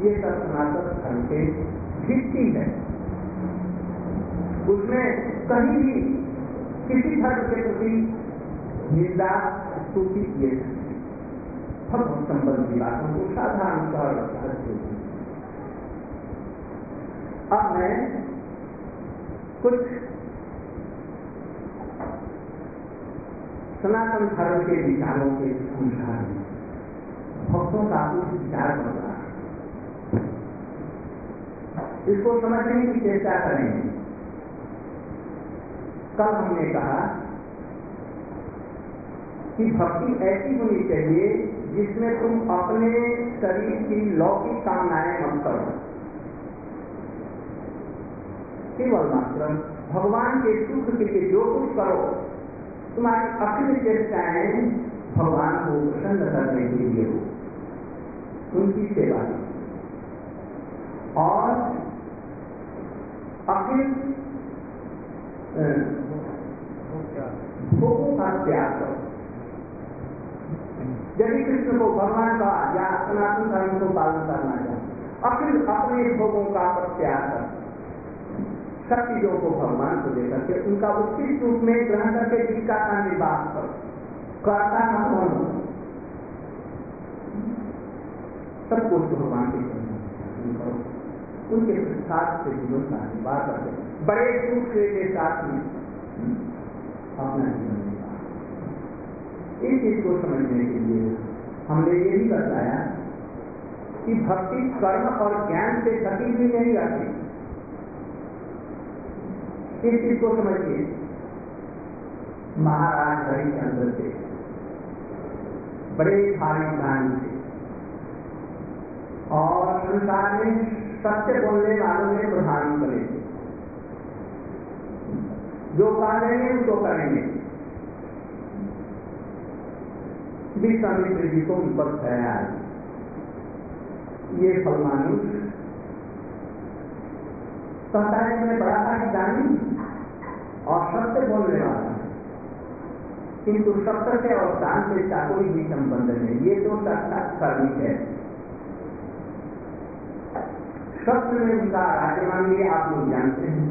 ये सब सनातन धर्म के भित्ति है। उसमें कहीं भी किसी धर्म के प्रति निंदा स्तुति किए भगवत संबंधी बातों को साधारण सरल होती। अब मैं कुछ सनातन धर्म के विचारों के समझा भक्तों का कुछ विचार बन रहा है, इसको समझने की चेष्टा करेंगे। कल हमने कहा कि भक्ति ऐसी होनी चाहिए जिसमें तुम अपने शरीर की लौकिक कामनाएं मत करो, केवल मात्र भगवान के सुख के लिए जो कुछ करो, तुम्हारी अपनी चेष्टाएं भगवान को प्रसन्न करने के लिए हो, उनकी सेवा और अपने भोगों का त्याग करो। यदि कृष्ण को भगवान का या सनातन धर्म को पालन करना चाहिए, अपने भोगों का त्याग कर शक्तियों को भगवान को देकर के उनका उचित रूप में ग्रहण करके जीविका का निर्वाह करो, कर्ता न बनो, सब कुछ भगवान के करो, उनके प्रसाद से जीवन का निर्वाह करते बड़े सुख के साथ में अपना जीवन निर्वाह। इस चीज को समझने के लिए हमने ये भी बताया कि भक्ति कर्म और ज्ञान से सटी हुई नहीं रहती। इस चीज को समझिए, महाराज हरिश्चंद्र थे, बड़े धार्मिक ज्ञानी थे और संसार में सत्य बोलने वालों में प्रधान बने थे। जो कह देंगे उसको करेंगे। विश्वामित्र जी को विपद है, ये फलमानुष कहता है मैं बड़ा ज्ञानी और सत्य बोलने वाला है, किंतु सत्य से और दान से का कोई भी संबंध नहीं, ये तो साक्षात कर्मिक है। सत्य में उनका राज्य मांगिए, आप लोग जानते हैं,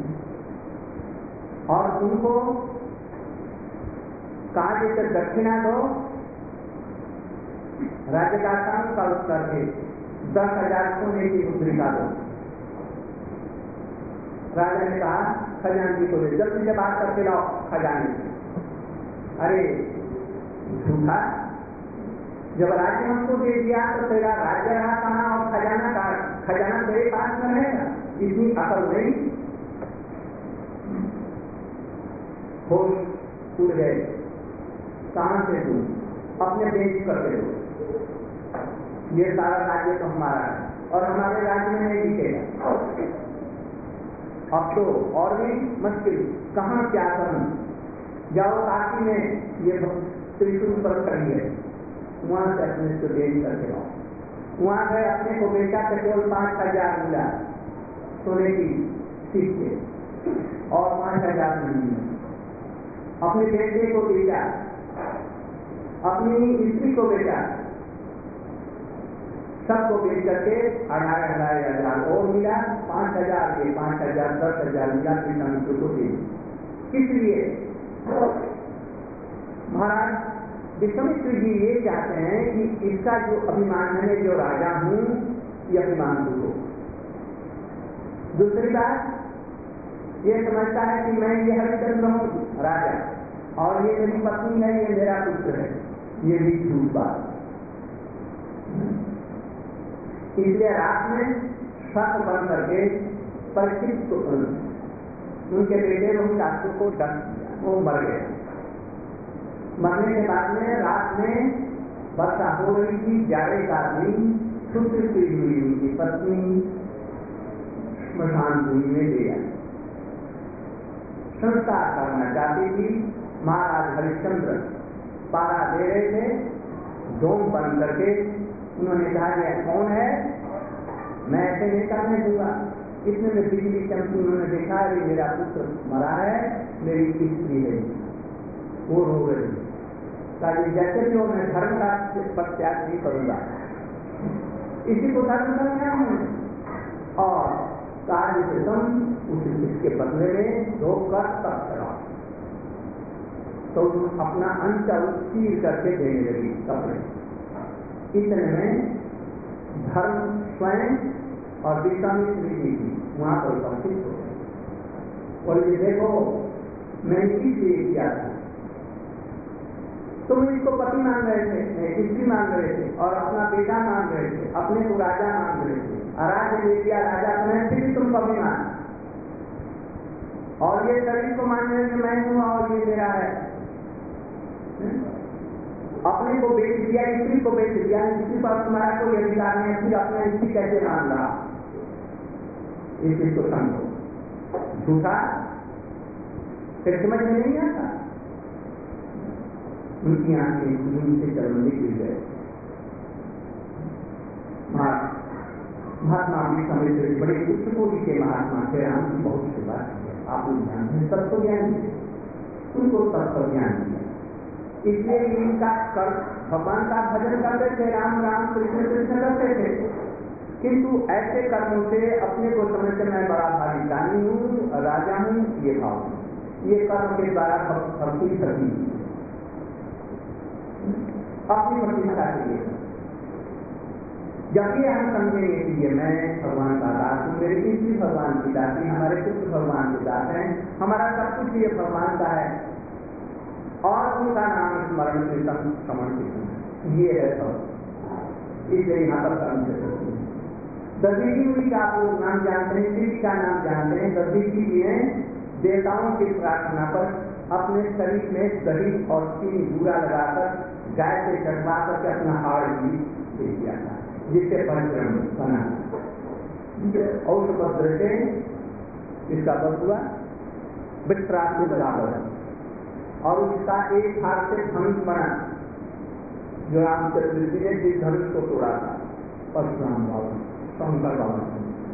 और उनको कहा देकर दक्षिणा दो, राज्य का काम करके 10,000 सोने की मुद्रिका दो। राजा ने कहा खजानजी को ले, जल्दी से बात करके लाओ खजाने। अरे झूठा, जब राज्य हमको दे दिया तो तेरा राज्य रहा कहाँ और खजाना तेरे पास में रहेगा, इतनी अकल नहीं। होश उड़ गए, कहां से तू अपने देश करते हो, ये सारा राज्य तो हमारा है और हमारे राज्य में नहीं दिखेगा। अब तो और भी मुश्किल, कहाँ क्या करूं, जाओ काशी में ये त्रिशूल पर खड़ी है, वहां से अपने को देश करके आओ। वहां गए, अपने को बेचा तो केवल 5,000 मिला सोने की सीख के और 5,000 नहीं मिला। अपने बेटे को बेचा, अपनी स्त्री को बेचा, सबको बेच करके 18,000 और मिला, 5,000 के 5,000 10,000 मिला कृष्ण को दे। किस लिए? महाराज विश्वामित्र जी ये चाहते हैं कि इसका जो अभिमान है, जो राजा हूं, ये अभिमान दूर हो। दूसरी बात ये समझता है कि मैं ये हरिश्चंद्र हूं राजा और ये मेरी पत्नी है, ये मेरा पुत्र है, ये भी झूठ बात। इसलिए रात में शक बन करके परीक्षित को उनके बेटे रोहितासुर को डर दिया, वो मर गया। मरने के बाद में रात में वर्षा हो रही थी, जाड़े का दिन, छुट्टी हुई उनकी पत्नी स्मशान भूमि में ले आई। संस्कार करना चाहती थी, महाराज हरिश्चंद्र पारा दे रहे थे, डोम बंद करके उन्होंने कहा यह कौन है, मैं ऐसे नहीं करने दूंगा। इतने में बिजली चमकी, उन्होंने देखा कि मेरा पुत्र मरा है, मेरी स्त्री है, वो रो गई। कहा जैसे भी हो, मैं धर्म का त्याग नहीं करूंगा। इसी को धर्म का ज्ञान है। और कार्य से तुम उसके बदले में जो कर तब कराओ, तो तुम अपना अंचल चीर करके देने लगी कपड़े। इतने में धर्म स्वयं और विश्वामित्र जी वहां पर उपस्थित हो गए और ये देखो मैं इसलिए किया था, तुम इसको पति मान रहे थे, स्त्री मान रहे थे और अपना बेटा मान रहे थे, अपने को राजा मान रहे थे, राज्य ले लिया राजा तुम्हें, फिर भी तुम कभी मान, और ये शरीर को मान रहे कि मैं हूं और ये मेरा है। अपने को बेच दिया, स्त्री को बेच दिया, स्त्री पर तुम्हारा कोई अधिकार नहीं, फिर अपने स्त्री कैसे मान रहा, इस चीज को समझो। झूठा फिर समझ में नहीं आता। उनकी आंखें खून से चलने गिर गए। महात्मा भी समझते बड़े उच्च कोटि के महात्मा थे, राम की बहुत सी बात है, आप लोग जानते हैं, तत्व ज्ञान उनको तत्व ज्ञान दिया। इसलिए इनका कर भगवान का भजन करते थे, राम राम कृष्ण कृष्ण करते थे, किंतु ऐसे कर्मों से अपने को समझते मैं बड़ा भारी दानी हूँ, राजा हूँ, ये भाव ये कर्म के द्वारा भक्ति सभी अपनी प्रतिष्ठा के लिए। जब ये हम समझेंगे कि ये मैं भगवान का दास हूँ, मेरी स्त्री भगवान की दासी, हमारे पुत्र भगवान के दास हैं, हमारा सब कुछ ये भगवान का है और उनका नाम स्मरण कीर्तन समर्पित है, ये है सब। इसलिए यहाँ पर कर्म से दधी जी का आप लोग नाम जानते हैं, शिव का नाम जानते हैं। दधी जी ने देवताओं की प्रार्थना पर अपने शरीर में दही और चीनी बूरा लगाकर गाय से चढ़वा करके अपना हाड़ भी दे दिया था, जिससे परिश्रम बना। और उपद्र से इसका पद हुआ वित्रात्मिक रावण, और उसका एक हाथ से धनुष बना जो रामचंद्र जी ने जिस धनुष को तोड़ा था, परशुराम बाबा शंकर बाबा।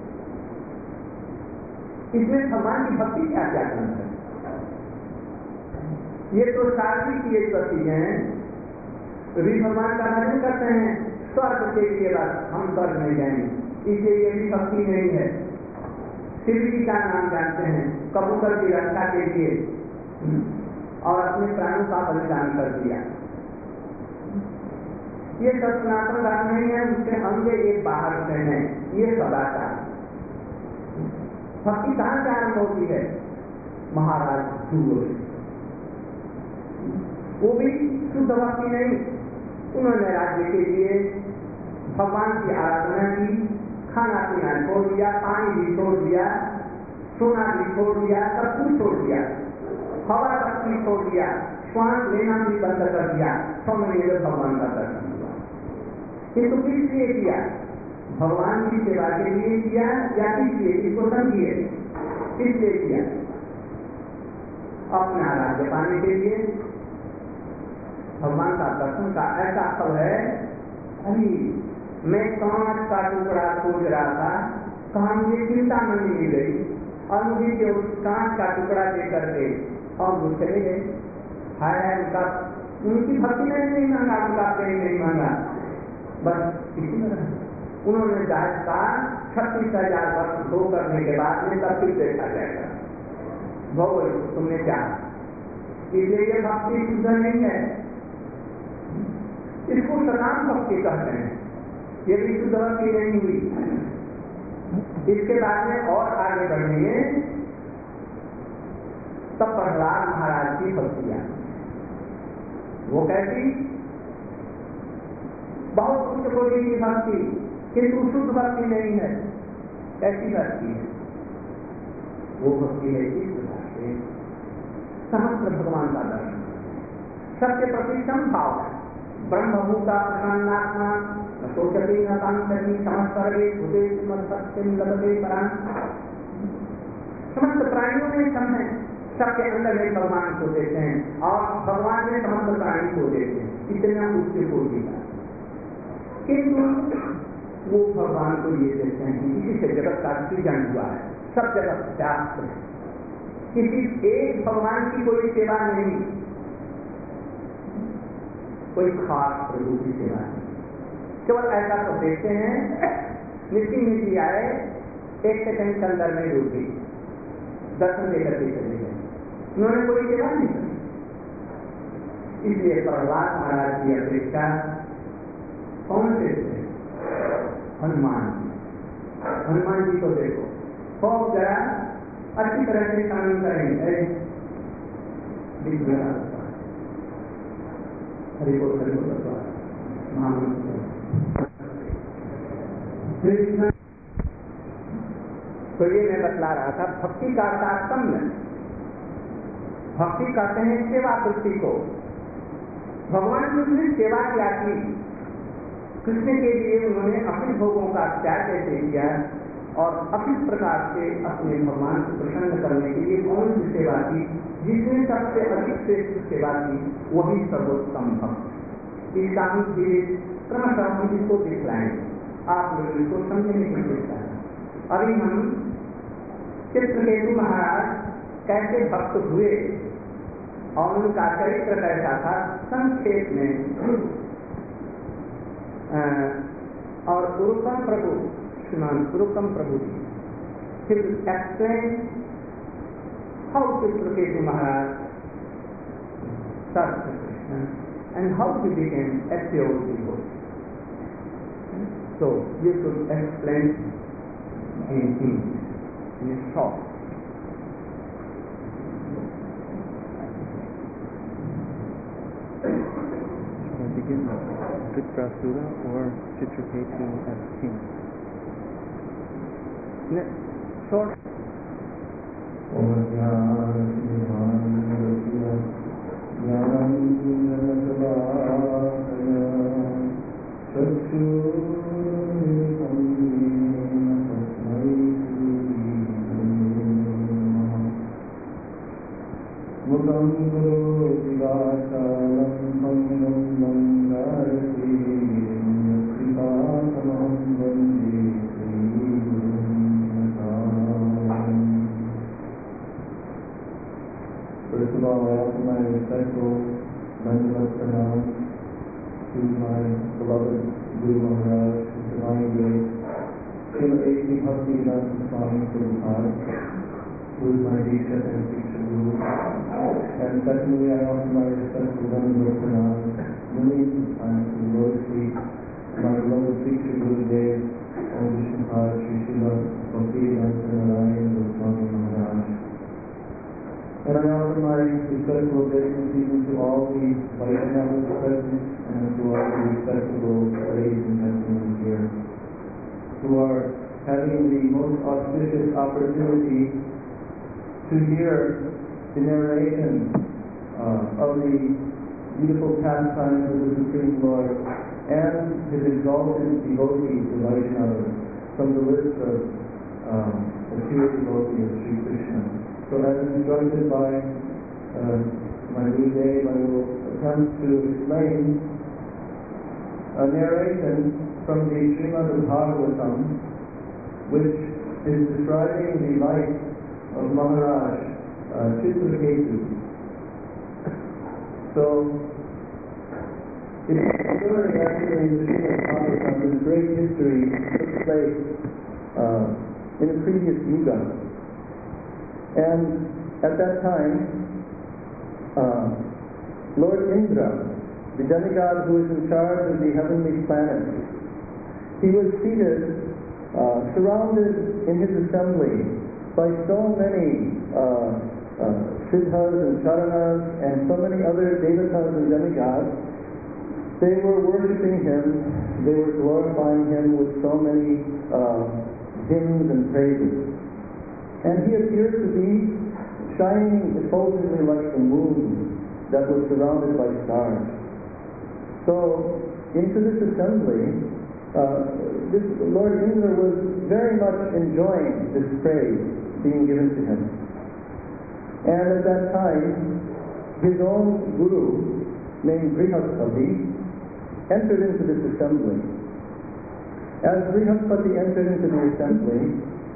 इसमें भगवान की भक्ति क्या क्या करना है, ये तो शारीरिक ये प्रति है। भी भगवान का भजन करते हैं स्वर्ग के लिए, बस हम स्वर्ग में जाएंगे, इसलिए ये भी भक्ति नहीं है। शिव जी का नाम जानते हैं कबूतर की रक्षा के लिए और अपने प्राणों का बलिदान कर दिया, ये सनातन धर्म नहीं है, उसके अंगे एक बाहर से है, ये सदाचार। भक्ति कहां से आरंभ होती है, महाराज ध्रुव, वो भी शुद्ध भक्ति नहीं, उन्होंने राज्य के लिए भगवान की आराधना की, खाना पीना छोड़ दिया, पानी भी छोड़ दिया, सोना भी छोड़ दिया, सब कुछ छोड़ दिया, हवा तक भी छोड़ दिया, श्वास लेना भी बंद कर दिया, समझिए भगवान का दर्शन हुआ। किंतु किस लिए किया, भगवान की सेवा के लिए किया या किस लिए, इसको समझिए, किस लिए किया, अपना राज्य पाने के लिए। भगवान का दर्शन का ऐसा फल है, अरे मैं कांच का टुकड़ा खोज रहा था, कहाँ मुझे चिंता नहीं मिल गई और मुझे जो कांच का टुकड़ा देकर के और वो चले गए। हाय उनका, उनकी भक्ति में नहीं मांगा, उनका प्रेम नहीं मांगा, बस इसी तरह उन्होंने जायज का 36,000 वर्ष धो करने के बाद में सब कुछ देखा जाएगा, भगवान तुमने क्या, इसलिए ये भक्ति शुद्ध नहीं है, इसको सकाम भक्ति कहते हैं, ये भी शुद्ध भक्ति नहीं हुई। इसके बाद में और आगे बढ़ेंगे तब प्रहलाद महाराज की भक्तियां, वो कैसी, बहुत उच्च कोटि की भक्ति, किंतु शुद्ध भक्ति नहीं है। कैसी भक्ति है, वो भक्ति है इस प्रकार से समग्र भगवान का दर्शन, सबके प्रति समभाव है, ब्रह्मभूता प्रसन्नात्मा न सोचते न कांक्षति समस्पर्गे भूते सत्यम लभते परां। समस्त प्राणियों में सम है, सबके अंदर में भगवान को देते हैं और भगवान में समस्त प्राणी को देते हैं, इतना उच्च कोटि का। किंतु वो भगवान को ये देते हैं कि इसी से जगत का सृजन हुआ है, सब जगत शास्त्र है, किसी एक भगवान की कोई सेवा नहीं, कोई खास प्रभु की सेवा नहीं, केवल ऐसा तो देखते हैं, नीति आए, 1 सेकंड के अंदर में डूब गई, दर्शन लेकर के चले गए, उन्होंने कोई सेवा नहीं की। इसलिए प्रहलाद महाराज की अपेक्षा कौन से थे? हनुमान जी को देखो, खूब जरा अच्छी तरह से काम करेंगे, हरि बोल कृष्ण। तो ये मैं बतला रहा था, भक्ति का तारतम्य। भक्ति कहते हैं सेवा कृष्ण को। भगवान कृष्ण ने सेवा क्या की? कृष्ण के लिए उन्होंने अपने भोगों का त्याग कैसे किया और अपनी प्रकार से अपने भगवान को प्रसन्न करने के लिए कौन सी सेवा की? जिसने सबसे अधिक श्रेष्ठ सेवा की वही सर्वोत्तम भक्त। इसका हम क्रमशः हम इसको दिखलाएंगे, आप लोग इसको समझने की चेष्टा करें। अभी हम चित्रकेतु महाराज कैसे भक्त हुए और उनका चरित्र कैसा था संक्षेप में, और उरुकम प्रभु, श्रीमान उरुकम प्रभु जी फिर explain how Chitraketu Maharaj served Krishna and how he became a pure devotee. So you should explain in short. Shall I begin with Triprasura or Chitraketu as king? Short. First of all, I offer my respectful Dandavat pranam to my beloved Guru Maharaj, His Divine Grace, Srila A.C. Bhaktivedanta Swami Prabhupada, who is my Diksha and Diksha Guru. And secondly, I offer my respectful Dandavat pranam millions of times to the Lord's feet, my beloved Diksha Guru Dev, Om Vishnupada Sri Srila Bhaktivedanta Narayana Swami Maharaj. And I offer my respectful obeisances to all the Vaishnavas present and to all the respectable ladies and gentlemen here who are having the most auspicious opportunity to hear the narration of the beautiful pastimes of the Supreme Lord and His exalted devotees, the Vaishnavas, from the list of the pure devotees of Sri Krishna. So as instructed by my Guru Dev, I will attempt to explain a narration from the Srimad Bhagavatam, which is describing the life of Maharaj Chitraketu. So, it is a story actually in the Srimad Bhagavatam. This great history took place in a previous yuga. And at that time, Lord Indra, the demigod who is in charge of the heavenly planets, he was seated, surrounded in his assembly by so many siddhas and charanas and so many other devatas and demigods. They were worshipping him, they were glorifying him with so many hymns and praises. And he appeared to be shining effulgently like the moon that was surrounded by stars. So, into this assembly, this Lord Indra was very much enjoying this praise being given to him. And at that time, his own guru, named Brihaspati, entered into this assembly. As Brihaspati entered into the assembly,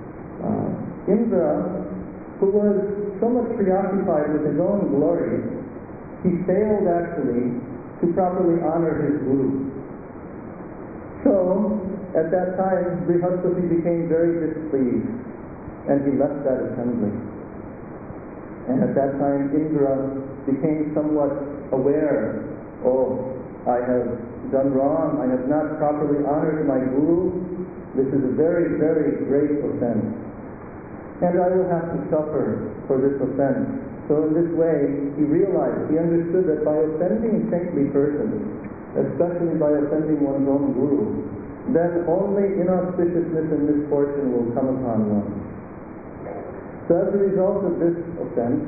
Indra, who was so much preoccupied with his own glory, he failed actually to properly honor his guru. So, at that time, Brihaspati became very displeased, and he left that assembly. And at that time, Indra became somewhat aware, I have done wrong, I have not properly honored my guru, this is a very, very great offense. And I will have to suffer for this offense. So in this way, he realized, he understood that by offending saintly persons, especially by offending one's own guru, then only inauspiciousness and misfortune will come upon one. So as a result of this offense,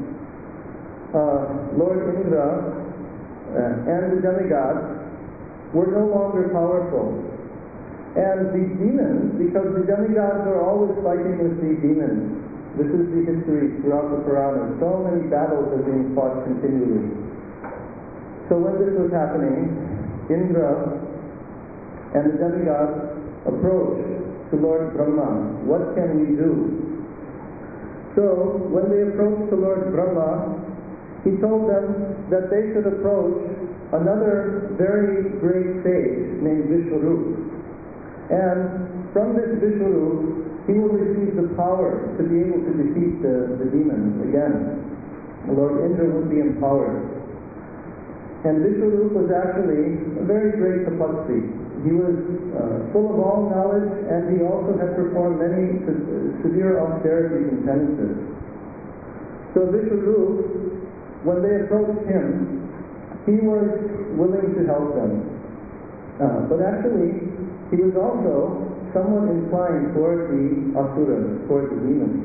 Lord Indra and the demigods were no longer powerful. And the demons, because the demigods are always fighting with the demons, this is the history throughout the Puranas, so many battles are being fought continually. So when this was happening, Indra and the demigods approached to Lord Brahma. What can we do? So when they approached to Lord Brahma, he told them that they should approach another very great sage named Vishwarupa. And from this Vishwarupa, he will receive the power to be able to defeat the demons again. Lord Indra will be empowered. And Vishwarupa was actually a very great tapasvi. He was full of all knowledge, and he also had performed many severe austerities and penances. So Vishwarupa, when they approached him, he was willing to help them. But actually, he was also somewhat inclined toward the asuras, toward the demons.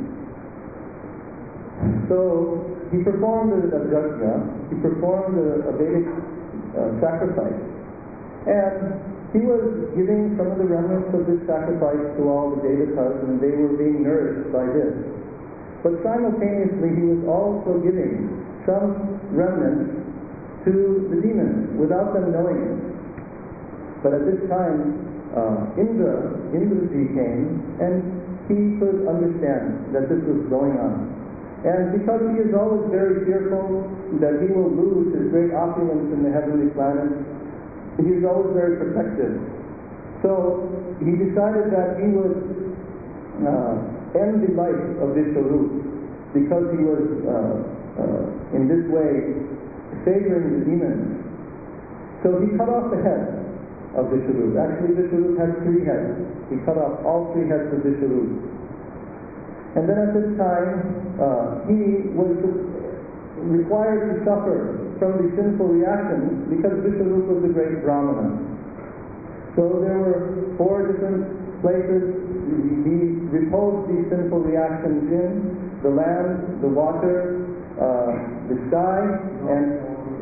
So he performed a yajna, he performed a Vedic sacrifice, and he was giving some of the remnants of this sacrifice to all the devatas, and they were being nourished by this. But simultaneously, he was also giving some remnants to the demons without them knowing it. But at this time, Indraji came, and he could understand that this was going on. And because he is always very fearful that he will lose his great opulence in the heavenly planets, he is always very protective. So he decided that he would end the life of Vishwarupa, because he was in this way favoring the demons. So he cut off the head of Vishwarupa. Actually, Vishwarupa had 3 heads. He cut off all 3 heads of Vishwarupa. And then at this time, he was required to suffer from the sinful reactions because Vishwarupa was a great Brahmana. So there were 4 different places he reposed these sinful reactions in: the land, the water, the sky, and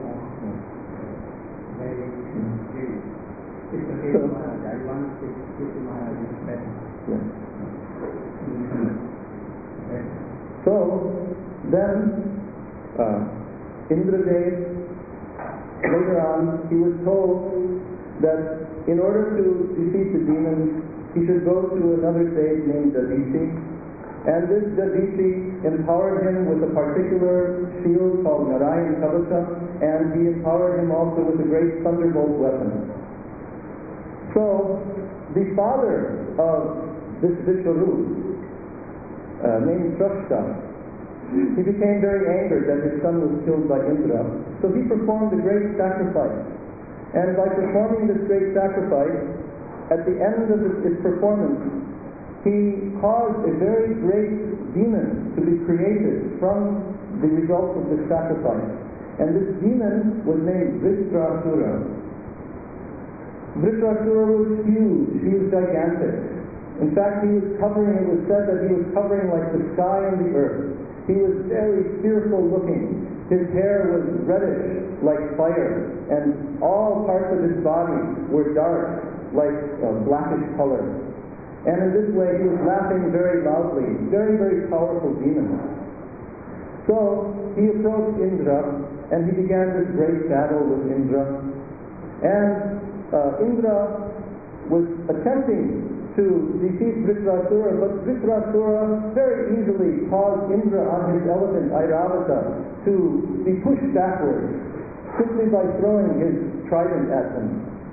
so then Indradev, later on, he was told that in order to defeat the demons, he should go to another sage named Dadisi, and this Dadisi empowered him with a particular shield called Narayan Kavasa, and he empowered him also with a great thunderbolt weapon. So the father of this Vishwarupa, named Srashta, he became very angered that his son was killed by Indra, so he performed a great sacrifice. And by performing this great sacrifice, at the end of his performance, he caused a very great demon to be created from the results of this sacrifice. And this demon was named Vritrasura. Vritrasura was huge, he was gigantic. In fact, it was said that he was covering like the sky and the earth. He was very fearful looking. His hair was reddish like fire, and all parts of his body were dark like blackish color. And in this way he was laughing very loudly. Very, very powerful demon. So he approached Indra, and he began this great battle with Indra. And Indra was attempting to defeat Vritrasura, but Vritrasura very easily caused Indra on his elephant Airavata to be pushed backwards simply by throwing his trident at him.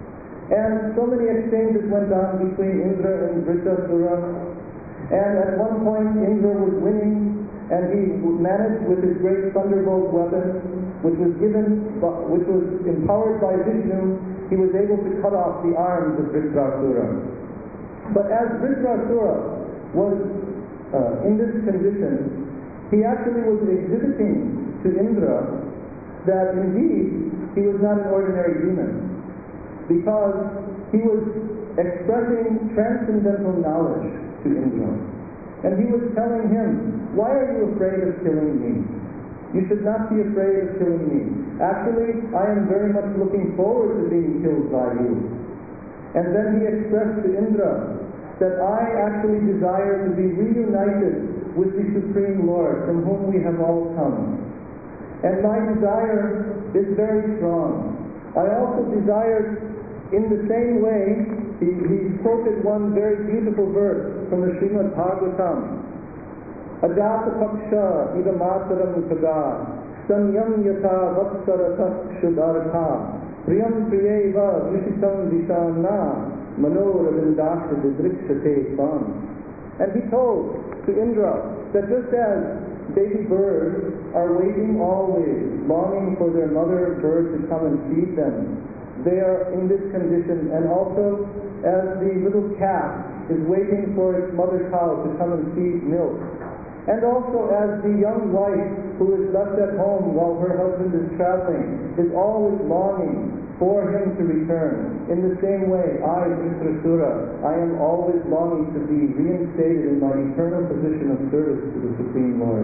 And so many exchanges went on between Indra and Vritrasura. And at one point, Indra was winning, and he managed with his great thunderbolt weapon, which was empowered by Vishnu, he was able to cut off the arms of Vritrasura. But as Vritrasura was in this condition, he actually was exhibiting to Indra that indeed he was not an ordinary demon, because he was expressing transcendental knowledge to Indra. And he was telling him, why are you afraid of killing me? You should not be afraid of killing me. Actually, I am very much looking forward to being killed by you. And then he expressed to Indra that I actually desire to be reunited with the Supreme Lord from whom we have all come. And my desire is very strong. I also desire, in the same way, he quoted one very beautiful verse from the Srimad Bhagavatam. Ajata paksha idamataram kada sanyam yata vatsaratak shudartha priyam priyeva vishitam vishana manoravindasya didrikshate tam. And he told to Indra that just as baby birds are waiting always, longing for their mother bird to come and feed them, they are in this condition, and also as the little calf is waiting for its mother cow to come and feed milk, and also as the young wife who is left at home while her husband is traveling is always longing for him to return. In the same way, I, Vritrasura, I am always longing to be reinstated in my eternal position of service to the Supreme Lord.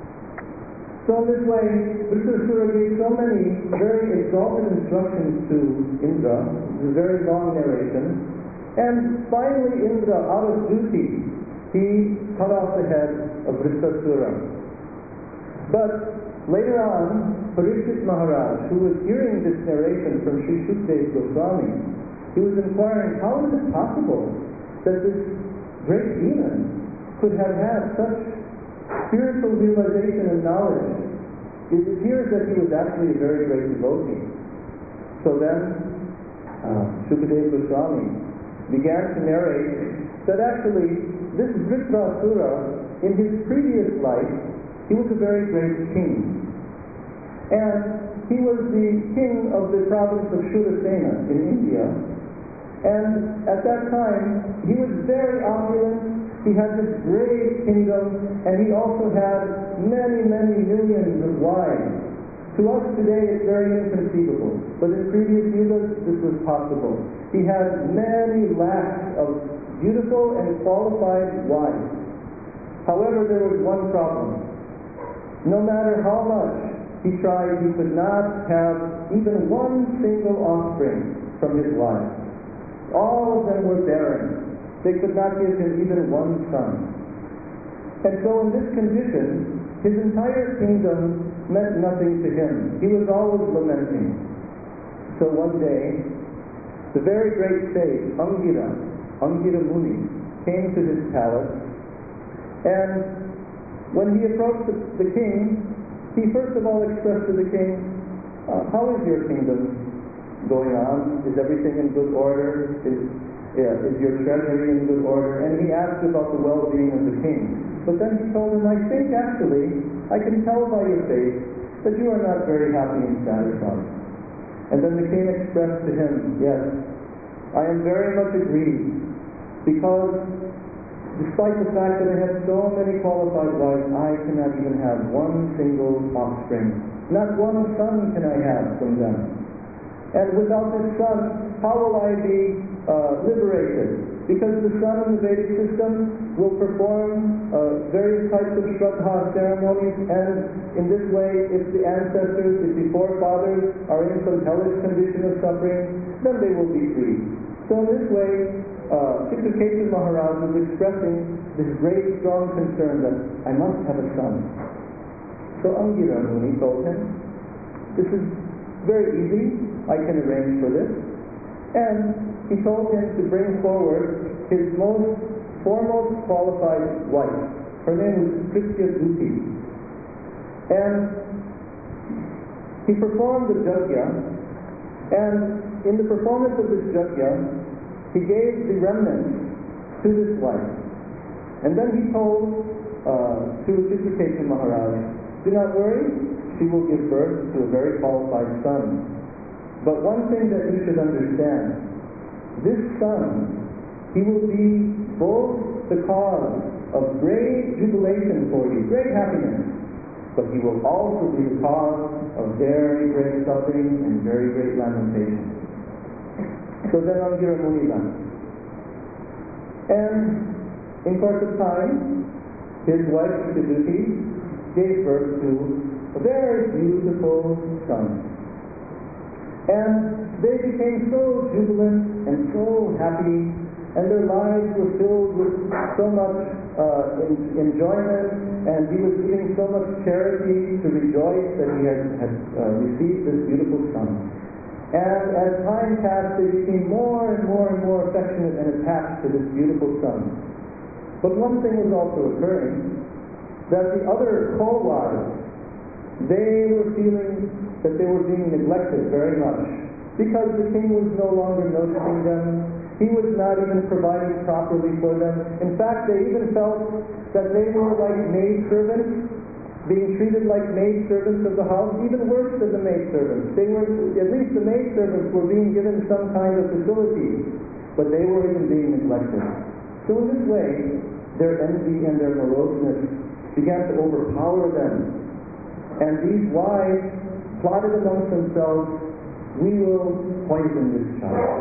So in this way, Vritrasura gave so many very exalted instructions to Indra. It was a very long narration. And finally Indra, out of duty, he cut off the head of Vritrasura. But later on, Parikshit Maharaj, who was hearing this narration from Sri Shukdev Goswami, he was inquiring, how is it possible that this great demon could have had such spiritual realization and knowledge? It appears that he was actually a very great devotee. So then, Shukdev Goswami began to narrate that actually this Vritrasura, in his previous life, he was a very great king. And he was the king of the province of Shurasena in India. And at that time, he was very opulent. He had this great kingdom, and he also had many, many millions of wives. To us today, it's very inconceivable, but in previous yugas, this was possible. He had many lakhs of beautiful and qualified wives. However, there was one problem. No matter how much he tried, he could not have even one single offspring from his wife. All of them were barren. They could not give him even one son. And so in this condition, his entire kingdom meant nothing to him. He was always lamenting. So one day, the very great sage, Angira Muni, came to his palace, and when he approached the king, he first of all expressed to the king, how is your kingdom going on? Is everything in good order? Is your treasury in good order? And he asked about the well-being of the king. But then he told him, I think actually, I can tell by your face that you are not very happy and satisfied. And then the king expressed to him, yes, I am very much aggrieved, because despite the fact that I have so many qualified wives, I cannot even have one single offspring. Not one son can I have from them. And without this son, how will I be liberated? Because the son in the Vedic system will perform various types of Shraddha ceremonies, and in this way, if the ancestors, if the forefathers are in some hellish condition of suffering, then they will be free. So in this way, Chitraketu Maharaj was expressing this great, strong concern that I must have a son. So Angira Muni told him, this is very easy, I can arrange for this. And he told him to bring forward his most foremost qualified wife. Her name was Kritya Duti. And he performed the yajna, And in the performance of this yajna, he gave the remnants to this wife. And then he told to Chitraketu Maharaj, do not worry, she will give birth to a very qualified son. But one thing that you should understand, this son, he will be both the cause of great jubilation for you, great happiness, but he will also be the cause of very great suffering and very great lamentation. So then Angira Muni left. And in course of time, his wife Siddhuti gave birth to a very beautiful son. And they became so jubilant and so happy, and their lives were filled with so much enjoyment, and he was giving so much charity to rejoice that he had received this beautiful son. And as time passed, they became more and more and more affectionate and attached to this beautiful son. But one thing was also occurring, that the other co-wives, they were feeling that they were being neglected very much, because the king was no longer noticing them. He was not even providing properly for them. In fact, they even felt that they were like maidservants, being treated like maidservants of the house, even worse than the maidservants. They were, at least the maidservants were being given some kind of facility, but they were even being neglected. So in this way, their envy and their moroseness began to overpower them. And these wives plotted amongst themselves, we will poison this child.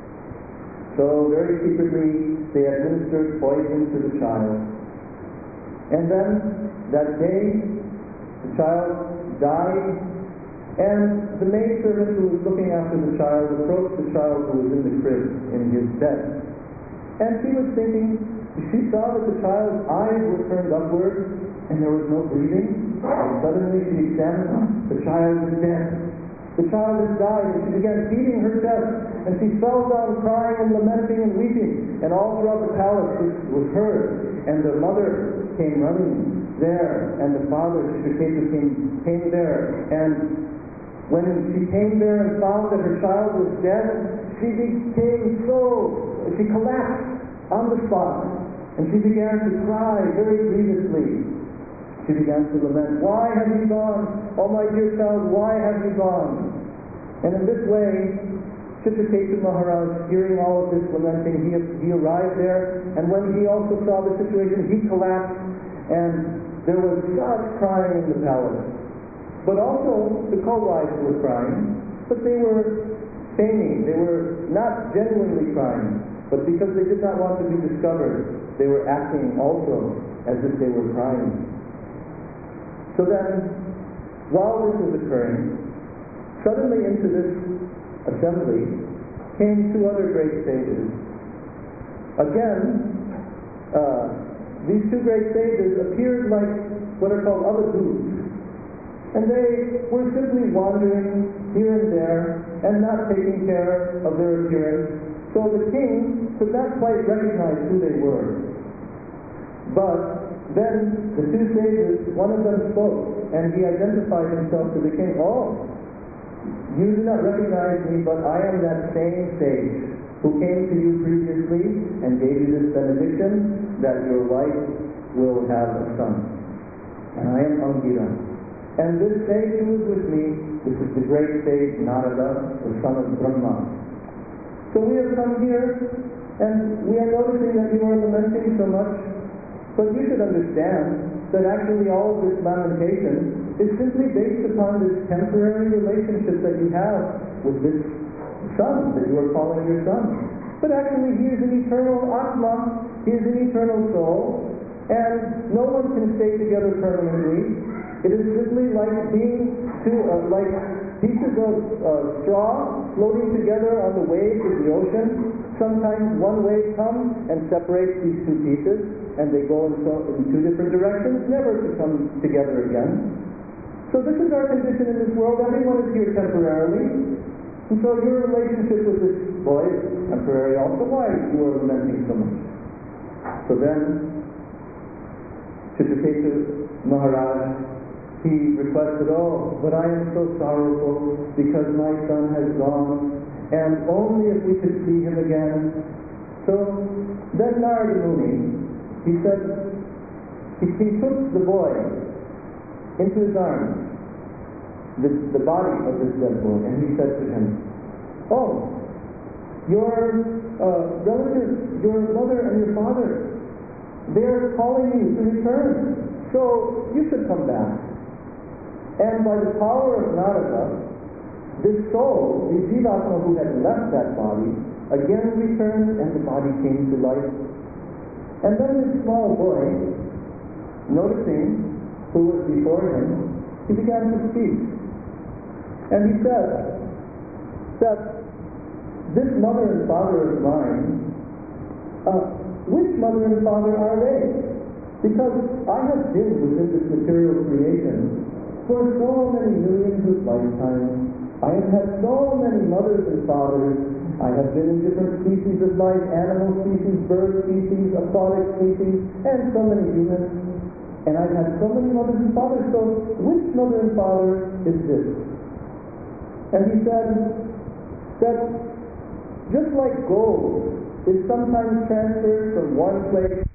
So very secretly, they administered poison to the child. And then, that day, the child died, and the maidservant who was looking after the child approached the child who was in the crib, in his bed. And she was thinking, she saw that the child's eyes were turned upward, and there was no breathing. And suddenly she examined, the child was dead. The child had died, and she began beating her chest, and she fell down crying and lamenting and weeping, and all throughout the palace this was heard. And the mother came running there, and the father, Chitraketu, came there, and when she came there and found that her child was dead, she collapsed on the spot, and she began to cry very grievously. She began to lament, why have you gone? Oh my dear child, why have you gone? And in this way, Chitraketu Maharaj, hearing all of this lamenting, he arrived there, and when he also saw the situation, he collapsed, and there was such crying in the palace. But also, the co-wives were crying, but they were feigning. They were not genuinely crying, but because they did not want to be discovered, they were acting also as if they were crying. So then, while this was occurring, suddenly into this assembly came two other great sages. Again, these two great sages appeared like what are called avadhuts, and they were simply wandering here and there and not taking care of their appearance. So the king could not quite recognize who they were. But then the two sages, one of them spoke, and he identified himself to the king. Oh, you do not recognize me, but I am that same sage who came to you previously and gave you this benediction that your wife will have a son. And I am Angira. And this sage who is with me, this is the great sage Narada, the son of Brahma. So we have come here, and we are noticing that you are lamenting so much. But you should understand that actually all of this lamentation is simply based upon this temporary relationship that you have with this son that you are calling your son. But actually he is an eternal Atma, he is an eternal soul, and no one can stay together permanently. It is simply like being like pieces of straw floating together on the waves of the ocean. Sometimes one wave comes and separates these two pieces, and they go in two different directions, never to come together again. So this is our condition in this world. Everyone is here temporarily. And so your relationship with this boy is temporary also. Why you are lamenting so much? So then, Chitraketu Maharaj he requested, "Oh, but I am so sorrowful because my son has gone, and only if we could see him again." So then Narada Muni, he said, he took the boy into his arms, the body of this dead boy, and he said to him, "Oh, your relatives, your mother and your father, they are calling you to return, so you should come back." And by the power of Narada, this soul, the Jivatma who had left that body, again returned and the body came to life. And then this small boy, noticing who was before him, he began to speak. And he said that this mother and father of mine, which mother and father are they? Because I have been within this material creation for so many millions of lifetimes. I have had so many mothers and fathers. I have been in different species of life, animal species, bird species, aquatic species, and so many humans. And I've had so many mothers and fathers, so which mother and father is this? And he said that just like gold is sometimes transferred from one place